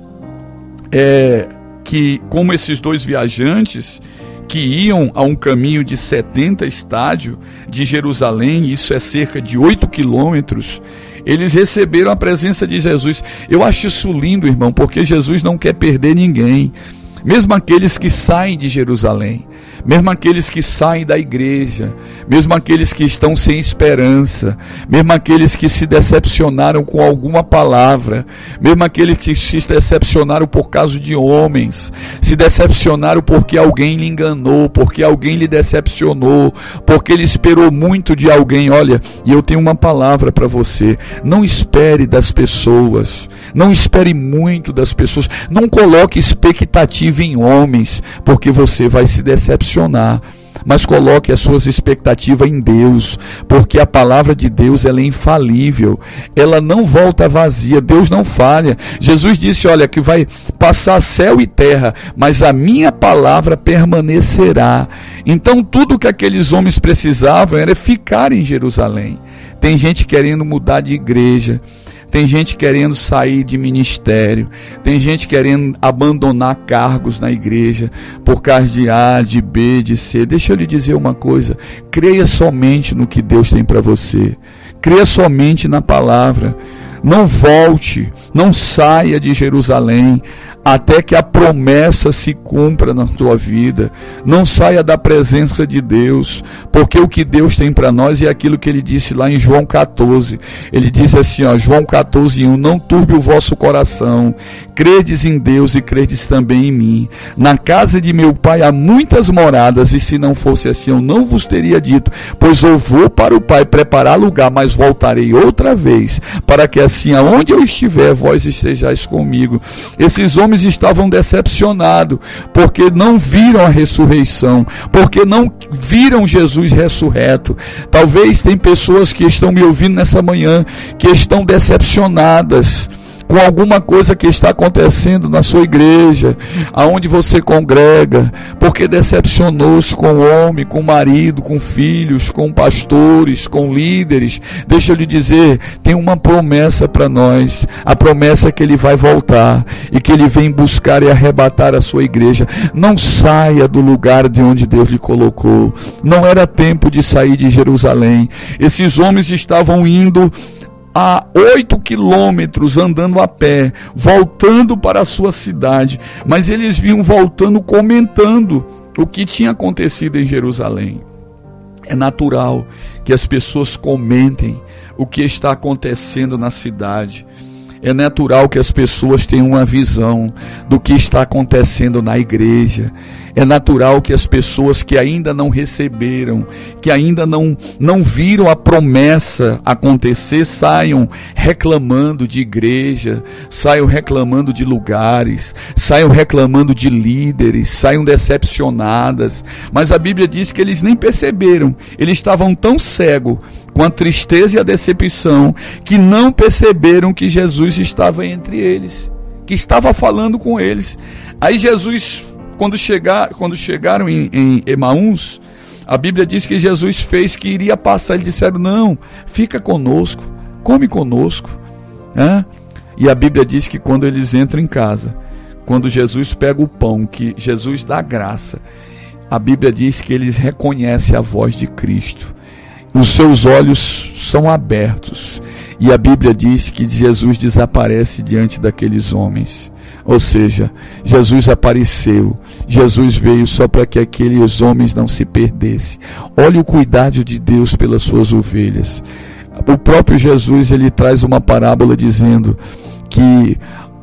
Speaker 1: é, que como esses dois viajantes, que iam a um caminho de setenta estádios de Jerusalém, isso é cerca de oito quilômetros, eles receberam a presença de Jesus. Eu acho isso lindo, irmão, porque Jesus não quer perder ninguém, mesmo aqueles que saem de Jerusalém, mesmo aqueles que saem da igreja, mesmo aqueles que estão sem esperança, mesmo aqueles que se decepcionaram com alguma palavra, mesmo aqueles que se decepcionaram por causa de homens, se decepcionaram porque alguém lhe enganou, porque alguém lhe decepcionou, porque ele esperou muito de alguém. Olha, e eu tenho uma palavra para você: não espere das pessoas, não espere muito das pessoas, não coloque expectativa em homens, porque você vai se decepcionar. Mas coloque as suas expectativas em Deus, porque a palavra de Deus, ela é infalível, ela não volta vazia, Deus não falha. Jesus disse, olha, que vai passar céu e terra, mas a minha palavra permanecerá. Então tudo que aqueles homens precisavam era ficar em Jerusalém. Tem gente querendo mudar de igreja, tem gente querendo sair de ministério, tem gente querendo abandonar cargos na igreja por causa de A, de B, de C. Deixa eu lhe dizer uma coisa: creia somente no que Deus tem para você, creia somente na palavra. Não volte, não saia de Jerusalém até que a promessa se cumpra na tua vida. Não saia da presença de Deus, porque o que Deus tem para nós é aquilo que ele disse lá em João catorze. Ele disse assim, ó, João catorze, um: não turbe o vosso coração, credes em Deus e credes também em mim. Na casa de meu pai há muitas moradas, e se não fosse assim eu não vos teria dito, pois eu vou para o Pai preparar lugar, mas voltarei outra vez, para que assim aonde eu estiver vós estejais comigo. Esses homens estavam decepcionados, porque não viram a ressurreição, porque não viram Jesus ressurreto. Talvez tem pessoas que estão me ouvindo nessa manhã, que estão decepcionadas com alguma coisa que está acontecendo na sua igreja, aonde você congrega, porque decepcionou-se com o homem, com o marido, com filhos, com pastores, com líderes. Deixa eu lhe dizer, tem uma promessa para nós. A promessa é que ele vai voltar e que ele vem buscar e arrebatar a sua igreja. Não saia do lugar de onde Deus lhe colocou. Não era tempo de sair de Jerusalém. Esses homens estavam indo a oito quilômetros andando a pé, voltando para a sua cidade, mas eles vinham voltando comentando o que tinha acontecido em Jerusalém. É natural que as pessoas comentem o que está acontecendo na cidade. É natural que as pessoas tenham uma visão do que está acontecendo na igreja. É natural que as pessoas que ainda não receberam, que ainda não, não viram a promessa acontecer, saiam reclamando de igreja, saiam reclamando de lugares, saiam reclamando de líderes, saiam decepcionadas. Mas a Bíblia diz que eles nem perceberam, eles estavam tão cegos com a tristeza e a decepção, que não perceberam que Jesus estava entre eles, que estava falando com eles. Aí Jesus, quando, chegar, quando chegaram em, em Emaús, a Bíblia diz que Jesus fez que iria passar. Eles disseram, não, fica conosco, come conosco, né? E a Bíblia diz que quando eles entram em casa, quando Jesus pega o pão, que Jesus dá graça, a Bíblia diz que eles reconhecem a voz de Cristo. Os seus olhos são abertos, e a Bíblia diz que Jesus desaparece diante daqueles homens. Ou seja, Jesus apareceu, Jesus veio só para que aqueles homens não se perdessem. Olha o cuidado de Deus pelas suas ovelhas. O próprio Jesus, ele traz uma parábola dizendo que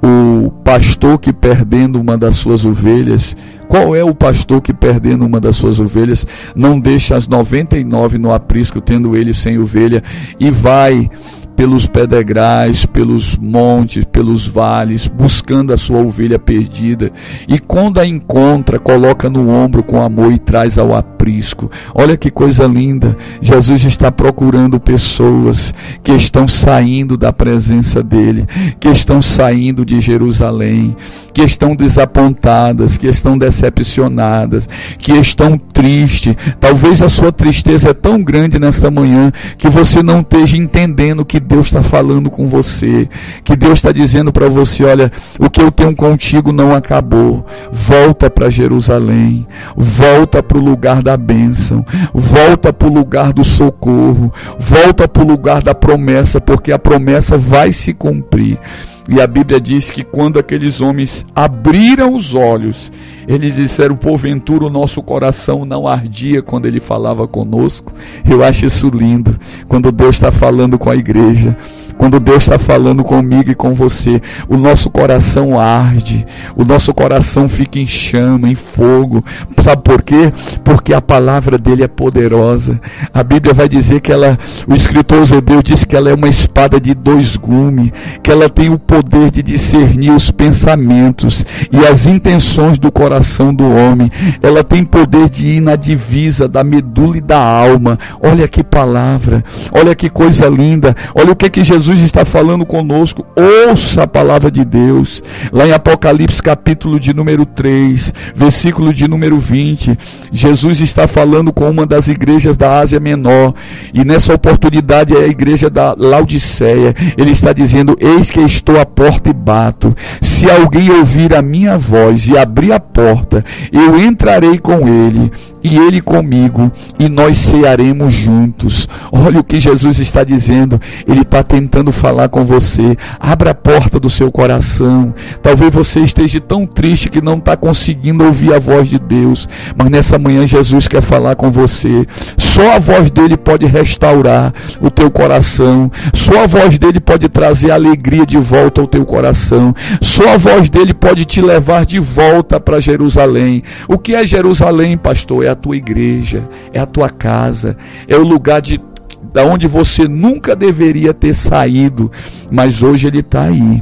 Speaker 1: o pastor que perdendo uma das suas ovelhas, qual é o pastor que perdendo uma das suas ovelhas não deixa as noventa e nove no aprisco, tendo ele sem ovelha, e vai pelos pedregais, pelos montes, pelos vales, buscando a sua ovelha perdida, e quando a encontra, coloca no ombro com amor e traz ao aprisco. Olha que coisa linda. Jesus está procurando pessoas que estão saindo da presença dele, que estão saindo de Jerusalém, que estão desapontadas, que estão decepcionadas, que estão tristes. Talvez a sua tristeza é tão grande nesta manhã que você não esteja entendendo que Deus está falando com você, que Deus está dizendo para você, olha, o que eu tenho contigo não acabou. Volta para Jerusalém, volta para o lugar da bênção, volta para o lugar do socorro, volta para o lugar da promessa, porque a promessa vai se cumprir. E a Bíblia diz que quando aqueles homens abriram os olhos, eles disseram, porventura o nosso coração não ardia quando ele falava conosco. Eu acho isso lindo, quando Deus está falando com a igreja, quando Deus está falando comigo e com você, o nosso coração arde, o nosso coração fica em chama, em fogo. Sabe por quê? Porque a palavra dele é poderosa. A Bíblia vai dizer que ela, o escritor aos Hebreus diz que ela é uma espada de dois gumes, que ela tem o poder de discernir os pensamentos e as intenções do coração do homem. Ela tem poder de ir na divisa da medula e da alma. Olha que palavra, olha que coisa linda. Olha o que que Jesus Jesus está falando conosco. Ouça a palavra de Deus. Lá em Apocalipse capítulo de número três, versículo de número vinte, Jesus está falando com uma das igrejas da Ásia Menor, e nessa oportunidade é a igreja da Laodiceia. Ele está dizendo: eis que estou à porta e bato. Se alguém ouvir a minha voz e abrir a porta, eu entrarei com ele e ele comigo, e nós cearemos juntos. Olha o que Jesus está dizendo. Ele está tentando falar com você. Abra a porta do seu coração. Talvez você esteja tão triste que não está conseguindo ouvir a voz de Deus, mas nessa manhã Jesus quer falar com você. Só a voz dele pode restaurar o teu coração. Só a voz dele pode trazer alegria de volta ao teu coração. Só a voz dele pode te levar de volta para Jerusalém. O que é Jerusalém, pastor? É a tua igreja, é a tua casa, é o lugar de da onde você nunca deveria ter saído, mas hoje ele está aí.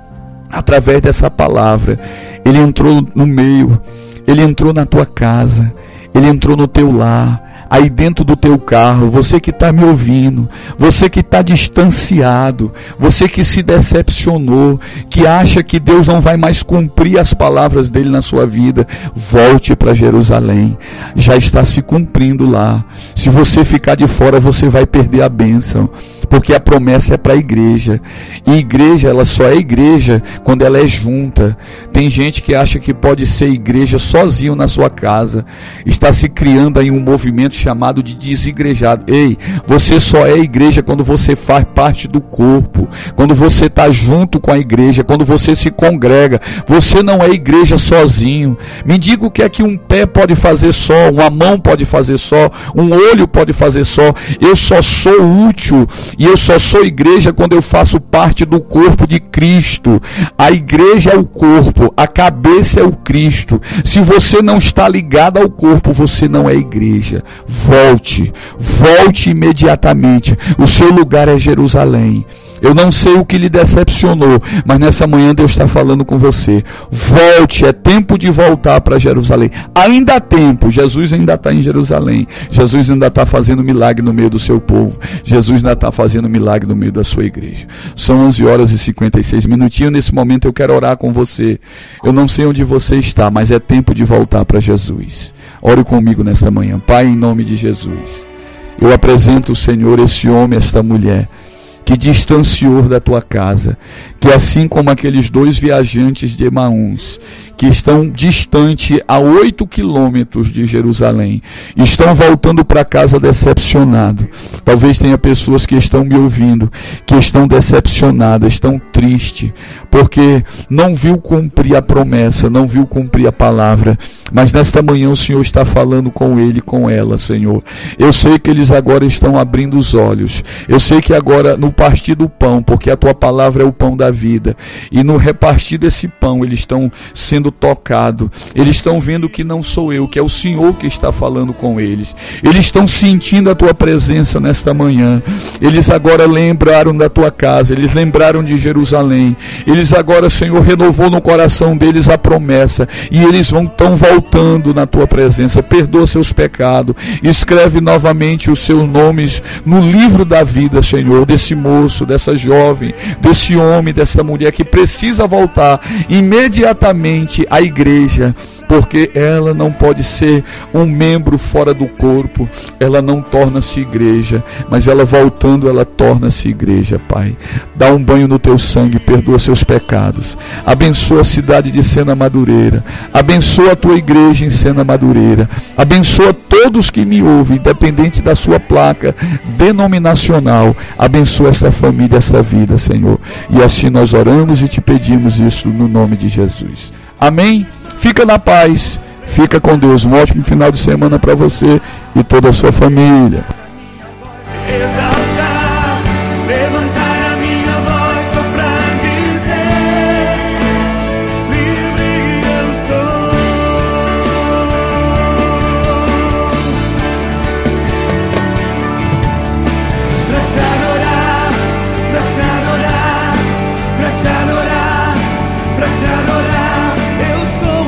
Speaker 1: Através dessa palavra, ele entrou no meio, ele entrou na tua casa, ele entrou no teu lar, aí dentro do teu carro. Você que está me ouvindo, você que está distanciado, você que se decepcionou, que acha que Deus não vai mais cumprir as palavras dele na sua vida, volte para Jerusalém. Já está se cumprindo lá. Se você ficar de fora, você vai perder a bênção, porque a promessa é para a igreja, e igreja, ela só é igreja quando ela é junta. Tem gente que acha que pode ser igreja sozinho na sua casa. Está se criando aí um movimento chamado de desigrejado. Ei, você só é igreja quando você faz parte do corpo, quando você está junto com a igreja, quando você se congrega. Você não é igreja sozinho. Me diga o que é que um pé pode fazer só, uma mão pode fazer só, um olho pode fazer só. Eu só sou útil e eu só sou igreja quando eu faço parte do corpo de Cristo. A igreja é o corpo, a cabeça é o Cristo. Se você não está ligado ao corpo, você não é igreja. Volte, volte imediatamente. O seu lugar é Jerusalém. Eu não sei o que lhe decepcionou, mas nessa manhã Deus está falando com você. Volte, é tempo de voltar para Jerusalém. Ainda há tempo, Jesus ainda está em Jerusalém. Jesus ainda está fazendo milagre no meio do seu povo. Jesus ainda está fazendo milagre no meio da sua igreja. São onze horas e cinquenta e seis minutinhos. Nesse momento eu quero orar com você. Eu não sei onde você está, mas é tempo de voltar para Jesus. Ore comigo nessa manhã. Pai, em nome de Jesus, eu apresento o Senhor, esse homem, esta mulher, que distanciou da tua casa, que assim como aqueles dois viajantes de Emaús, que estão distante a oito quilômetros de Jerusalém, estão voltando para casa decepcionado. Talvez tenha pessoas que estão me ouvindo, que estão decepcionadas, estão tristes, porque não viu cumprir a promessa, não viu cumprir a palavra, mas nesta manhã o Senhor está falando com ele, com ela, Senhor. Eu sei que eles agora estão abrindo os olhos, eu sei que agora no partir do pão, porque a tua palavra é o pão da vida, e no repartir desse pão eles estão sendo tocados, eles estão vendo que não sou eu, que é o Senhor que está falando com eles. Eles estão sentindo a tua presença nesta manhã. Eles agora lembraram da tua casa, eles lembraram de Jerusalém. Eles agora, Senhor, renovou no coração deles a promessa, e eles vão estão voltando na tua presença. Perdoa seus pecados, escreve novamente os seus nomes no livro da vida, Senhor, desse moço, dessa jovem, desse homem, dessa mulher que precisa voltar imediatamente à igreja, porque ela não pode ser um membro fora do corpo, ela não torna-se igreja, mas ela voltando, ela torna-se igreja. Pai, dá um banho no teu sangue, perdoa seus pecados, abençoa a cidade de Sena Madureira, abençoa a tua igreja em Sena Madureira, abençoa todos que me ouvem, independente da sua placa denominacional, abençoa essa família, essa vida, Senhor, e assim nós oramos e te pedimos isso no nome de Jesus. Amém? Fica na paz, fica com Deus. Um ótimo final de semana para você e toda a sua família.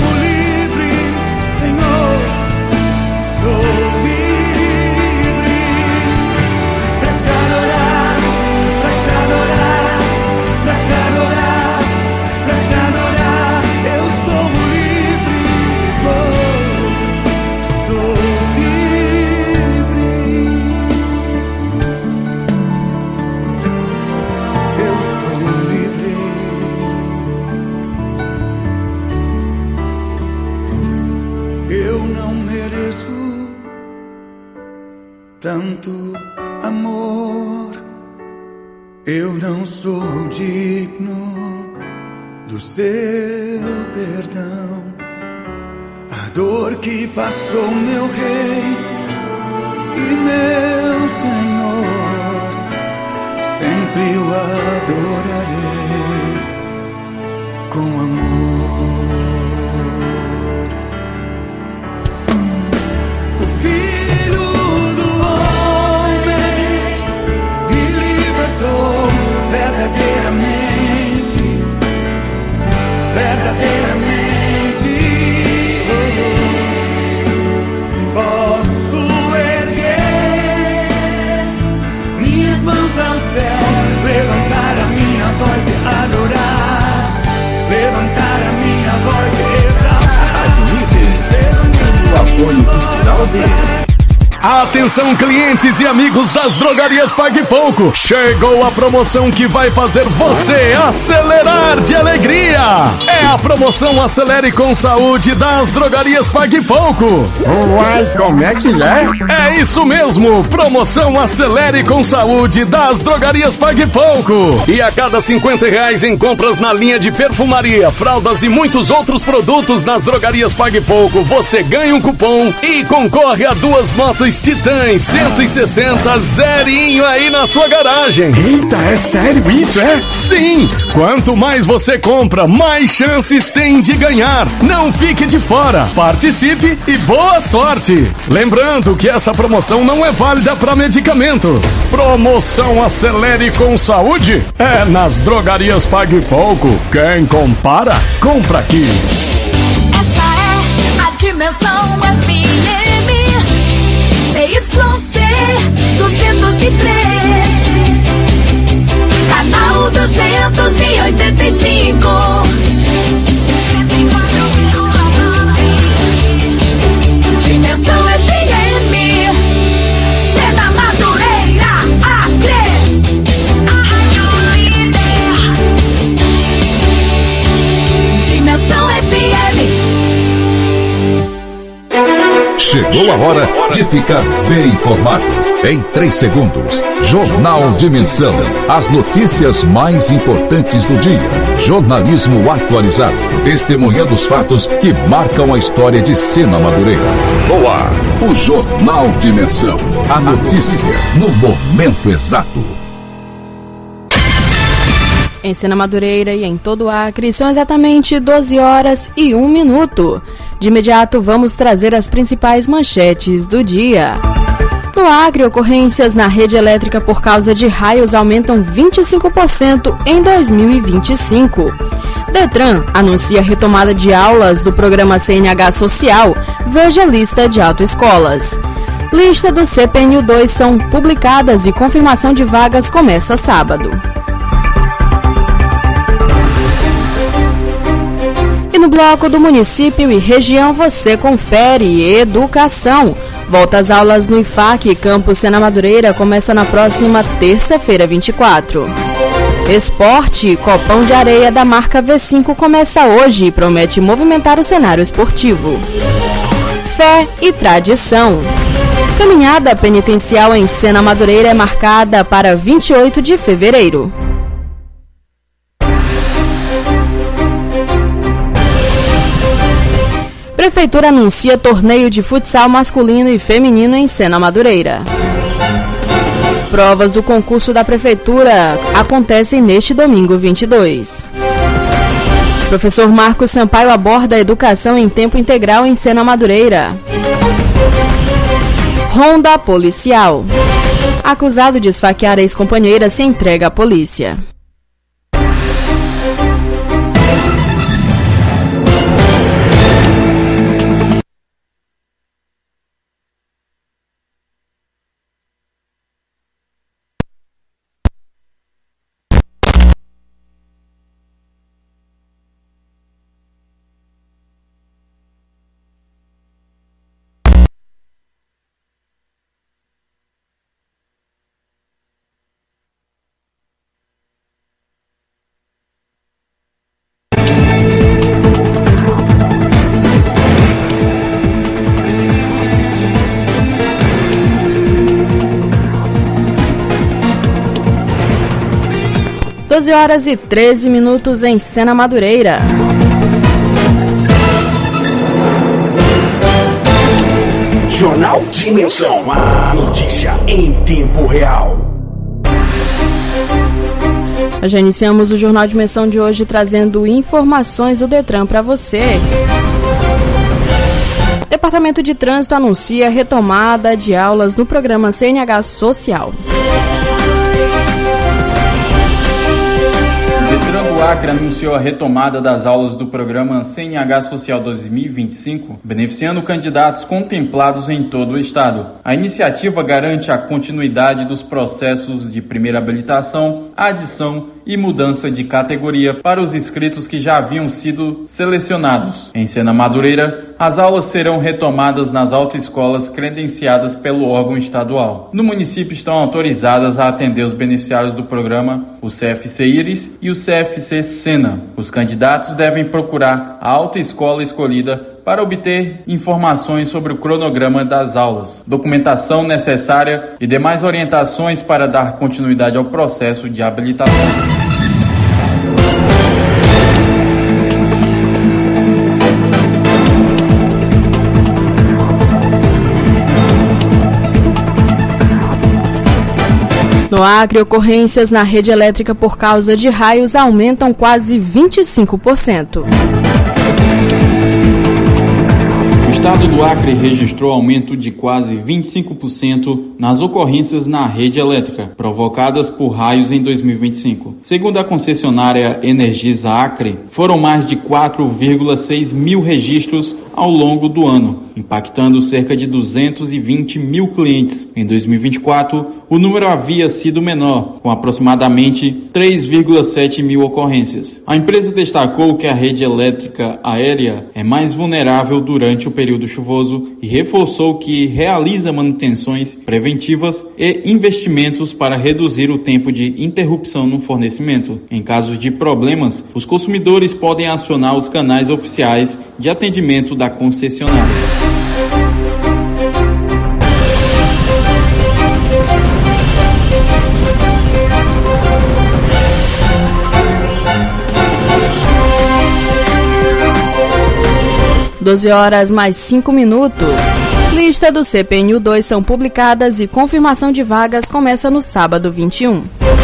Speaker 5: Livre, mereço tanto amor. Eu não sou digno do seu perdão. A dor que passou meu rei e meu Senhor, sempre o adorarei com amor. O Filho do Homem me libertou verdadeiramente, verdadeiramente. Posso erguer minhas mãos aos céus, levantar a minha voz e adorar, levantar a minha voz e exaltar.
Speaker 7: O apoio cultural dele.
Speaker 8: Atenção, clientes e amigos das drogarias Pague Pouco. Chegou a promoção que vai fazer você acelerar de alegria. É a promoção Acelere com Saúde das drogarias Pague Pouco.
Speaker 9: Uai, como é que é?
Speaker 8: É isso mesmo, promoção Acelere com Saúde das drogarias Pague Pouco. E a cada cinquenta reais em compras na linha de perfumaria, fraldas e muitos outros produtos nas drogarias Pague Pouco, você ganha um cupom e concorre a duas motos Titãs cento e sessenta zerinho aí na sua garagem.
Speaker 9: Eita, é sério isso, é?
Speaker 8: Sim! Quanto mais você compra, mais chances tem de ganhar. Não fique de fora. Participe e boa sorte! Lembrando que essa promoção não é válida para medicamentos. Promoção Acelere com Saúde é nas drogarias Pague Pouco. Quem compara, compra aqui.
Speaker 10: Essa é a Dimensão F M Y C duzentos e três, canal duzentos e oitenta e cinco. Dimensão F M, Sena Madureira, Acre, a rádio líder. Dimensão F M.
Speaker 11: Chegou a hora de ficar bem informado. Em três segundos, Jornal Dimensão. As notícias mais importantes do dia. Jornalismo atualizado. Testemunhando os fatos que marcam a história de Sena Madureira. No ar, o Jornal Dimensão. A notícia no momento exato.
Speaker 12: Em Sena Madureira e em todo o Acre, são exatamente doze horas e um minuto. De imediato, vamos trazer as principais manchetes do dia. No Acre, ocorrências na rede elétrica por causa de raios aumentam vinte e cinco por cento em dois mil e vinte e cinco. Detran anuncia retomada de aulas do programa C N H Social. Veja a lista de autoescolas. Lista do C P N U dois são publicadas e confirmação de vagas começa sábado. E no bloco do município e região você confere educação. Volta às aulas no I F A C, Campus Sena Madureira, começa na próxima terça-feira, vinte e quatro. Esporte, Copão de Areia da marca V cinco começa hoje e promete movimentar o cenário esportivo. Fé e tradição. Caminhada penitencial em Sena Madureira é marcada para vinte e oito de fevereiro. Prefeitura anuncia torneio de futsal masculino e feminino em Sena Madureira. Provas do concurso da Prefeitura acontecem neste domingo vinte e dois. Professor Marcos Sampaio aborda a educação em tempo integral em Sena Madureira. Ronda policial. Acusado de esfaquear a ex-companheira se entrega à polícia. doze horas e treze minutos em Sena Madureira.
Speaker 7: Jornal Dimensão, a notícia em tempo real.
Speaker 12: Já iniciamos o Jornal Dimensão de hoje trazendo informações do Detran para você. O Departamento de Trânsito anuncia retomada de aulas no programa C N H Social.
Speaker 13: O Detran do Acre anunciou a retomada das aulas do programa C N H Social dois mil e vinte e cinco, beneficiando candidatos contemplados em todo o estado. A iniciativa garante a continuidade dos processos de primeira habilitação, adição e mudança de categoria para os inscritos que já haviam sido selecionados. Em Sena Madureira, as aulas serão retomadas nas autoescolas credenciadas pelo órgão estadual. No município estão autorizadas a atender os beneficiários do programa o C F C Íris e o C F C Sena. Os candidatos devem procurar a autoescola escolhida para obter informações sobre o cronograma das aulas, documentação necessária e demais orientações para dar continuidade ao processo de habilitação.
Speaker 12: No Acre, ocorrências na rede elétrica por causa de raios aumentam quase vinte e cinco por cento.
Speaker 13: O estado do Acre registrou aumento de quase vinte e cinco por cento nas ocorrências na rede elétrica, provocadas por raios em dois mil e vinte e cinco. Segundo a concessionária Energisa Acre, foram mais de quatro vírgula seis mil registros ao longo do ano, impactando cerca de duzentos e vinte mil clientes. Em dois mil e vinte e quatro, o número havia sido menor, com aproximadamente três vírgula sete mil ocorrências. A empresa destacou que a rede elétrica aérea é mais vulnerável durante o período chuvoso e reforçou que realiza manutenções preventivas e investimentos para reduzir o tempo de interrupção no fornecimento. Em casos de problemas, os consumidores podem acionar os canais oficiais de atendimento da concessionária.
Speaker 12: doze horas mais cinco minutos. Lista do C P N U dois são publicadas e confirmação de vagas começa no sábado vinte e um.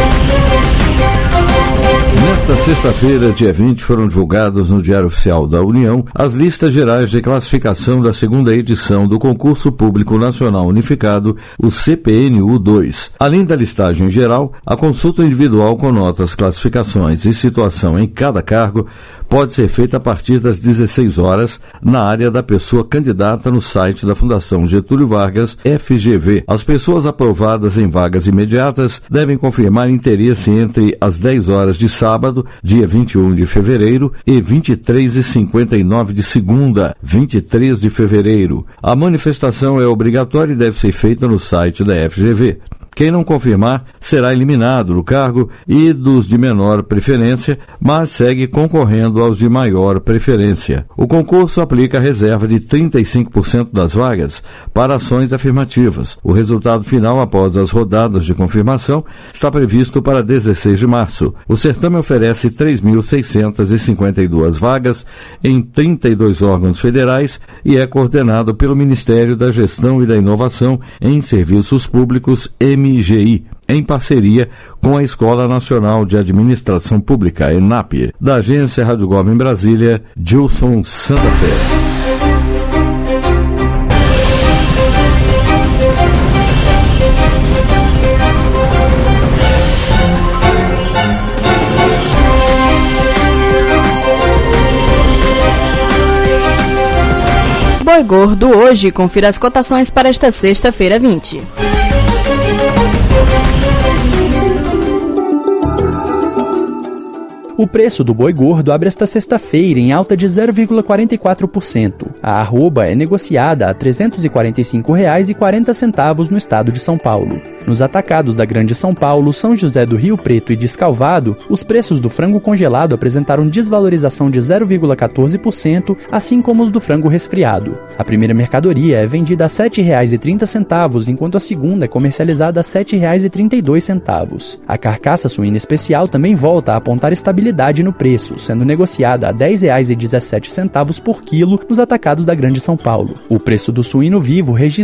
Speaker 14: Nesta sexta-feira, dia vinte, foram divulgados no Diário Oficial da União as listas gerais de classificação da segunda edição do Concurso Público Nacional Unificado, o C P N U dois. Além da listagem geral, a consulta individual com notas, classificações e situação em cada cargo pode ser feita a partir das dezesseis horas na área da pessoa candidata no site da Fundação Getúlio Vargas, F G V. As pessoas aprovadas em vagas imediatas devem confirmar interesse entre as dez horas de sábado, dia vinte e um de fevereiro, e vinte e três e cinquenta e nove de segunda, vinte e três de fevereiro. A manifestação é obrigatória e deve ser feita no site da F G V. Quem não confirmar será eliminado do cargo e dos de menor preferência, mas segue concorrendo aos de maior preferência. O concurso aplica a reserva de trinta e cinco por cento das vagas para ações afirmativas. O resultado final, após as rodadas de confirmação, está previsto para dezesseis de março. O certame oferece três mil seiscentas e cinquenta e duas vagas em trinta e dois órgãos federais e é coordenado pelo Ministério da Gestão e da Inovação em Serviços Públicos, M G I, em parceria com a Escola Nacional de Administração Pública, ENAP. Da agência Rádio Gov em Brasília, Gilson Santa Fé.
Speaker 12: Boi Gordo hoje, confira as cotações para esta sexta-feira vinte.
Speaker 15: O preço do boi gordo abre esta sexta-feira em alta de zero vírgula quarenta e quatro por cento. A arroba é negociada a trezentos e quarenta e cinco reais e quarenta centavos no estado de São Paulo. Nos atacados da Grande São Paulo, São José do Rio Preto e Descalvado, os preços do frango congelado apresentaram desvalorização de zero vírgula quatorze por cento, assim como os do frango resfriado. A primeira mercadoria é vendida a sete reais e trinta centavos, enquanto a segunda é comercializada a sete reais e trinta e dois centavos. A carcaça suína especial também volta a apontar estabilidade no preço, sendo negociada a dez reais e dezessete centavos por quilo nos atacados da Grande São Paulo. O preço do suíno vivo registra